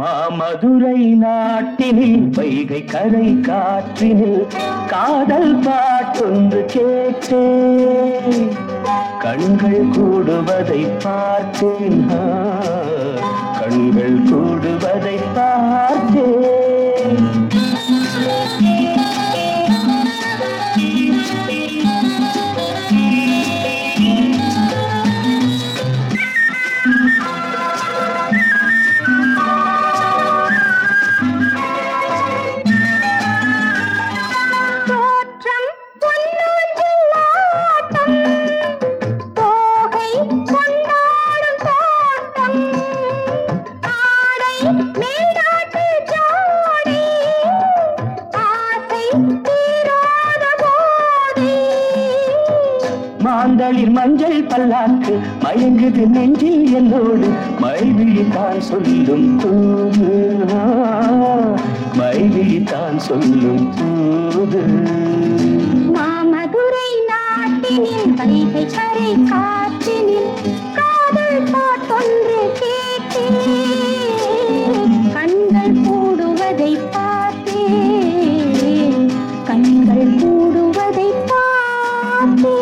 மாமதுரை நாட்டினில் வைகை கரை காற்றினில் காதல் பாட்டொன்று கேட்டேன். கண்கள் கூடுவதை பார்த்தேன், கண்கள் கூடுவதை பார்த்தேன். மாந்தளிர் மஞ்சள் பல்லாக்கு மயங்குது நெஞ்சில் என்னோடு மைவிழித்தான் சொல்லும் தூது, மைவிழித்தான் சொல்லும் தூது. மாமதுரை நாட்டினில் வைகை கரை காற்றினில் காதல் பாட்டொன்று கேட்டேன். கண்கள் கூடுவதை பார்த்தேன், கண்கள் கூடுவதை பார்த்தேன்.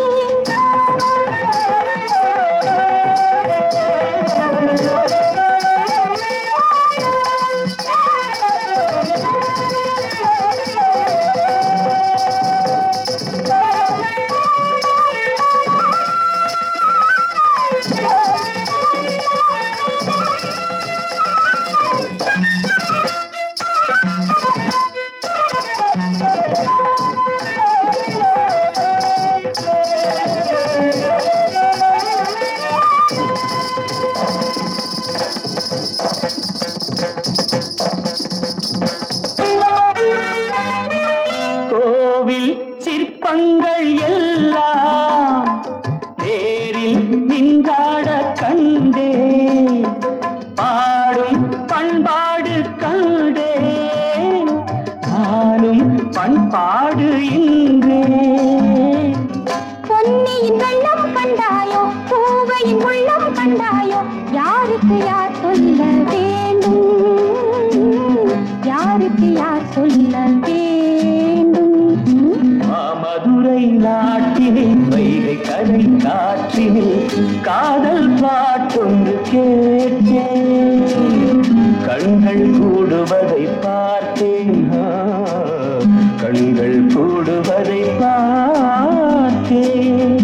கோவில் சிற்பங்கள் எல்லாம் நேரில் நின்றாட கண்டே, பாடும் பண்பாடு கண்டே, நானும் பண்பாடு இன்றே. பொன்னியின் வெள்ளம் கண்டாயோ, பூவையின் உள்ளம் கண்டாயோ, யாருக்கு யார் சொல்ல வேண்டும், யாருக்கு யார் சொல்ல வேண்டும். மாமதுரை நாட்டினில் வைகை கரை காற்றினில் காதல் பாட்டொன்று கேட்டேன். கண்கள் கூடுவதை பார்த்தேன், கண்கள் கூடுவதை பார்த்தேன்.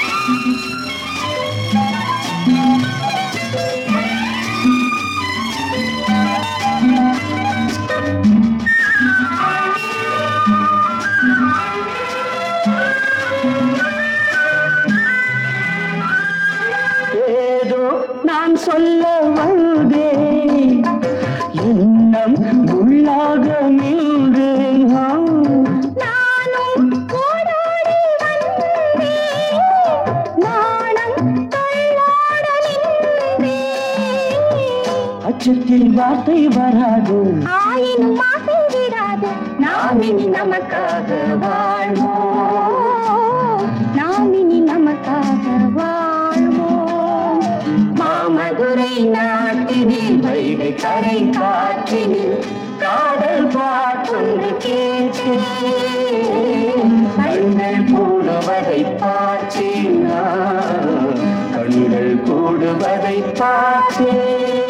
ஏதோ நான் சொல்ல வந்தேன், எண்ணம் உள்ளாக நின்றேன். நானும் ஓடோடி வந்தேன், நாணம் தள்ளாட நின்றேன். அச்சத்தில் வார்த்தை வராது, ஆயினும் ஆசை விடாது. நாம் இனி நமக்காக வாழ்வோம், நாம் இனி நமக்காக வாழ்வோம். மாமதுரை நாட்டினில் வைகை கரை காற்றினில் காதல் பாட்டொன்று கேட்டேன். கண்கள் கூடுவதை பார்த்தேன், கண்கள் கூடுவதை பார்த்தேன்.